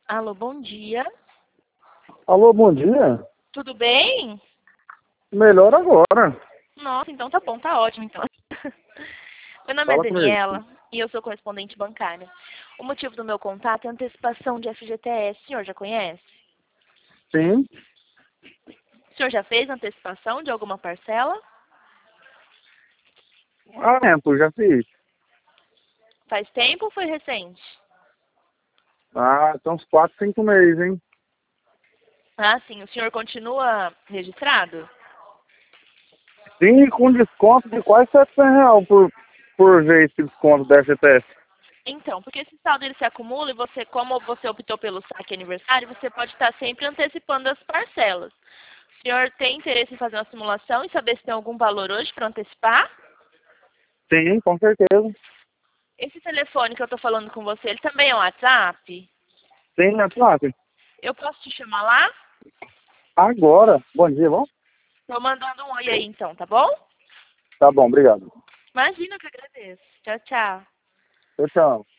Alô, bom dia. Alô, bom dia. Tudo bem? Melhor agora. Nossa, então tá bom, tá ótimo então. Meu nome é Fala comigo. Daniela e eu sou correspondente bancária. O motivo do meu contato é antecipação de FGTS. O senhor já conhece? Sim. O senhor já fez antecipação de alguma parcela? Tempo, já fiz. Faz tempo ou foi recente? Tem uns 4, 5 meses, hein? Ah, sim. O senhor continua registrado? Sim, com desconto de quase R$ 700 por vez esse desconto da FGTS. Então, porque esse saldo ele se acumula e você, como você optou pelo saque aniversário, você pode estar sempre antecipando as parcelas. O senhor tem interesse em fazer uma simulação e saber se tem algum valor hoje para antecipar? Sim, com certeza. Esse telefone que eu estou falando com você, ele também é um WhatsApp? Sim, WhatsApp. Eu posso te chamar lá? Agora. Bom dia, bom? Estou mandando um oi aí então, tá bom? Tá bom, obrigado. Imagina que eu agradeço. Tchau, tchau. Tchau, tchau.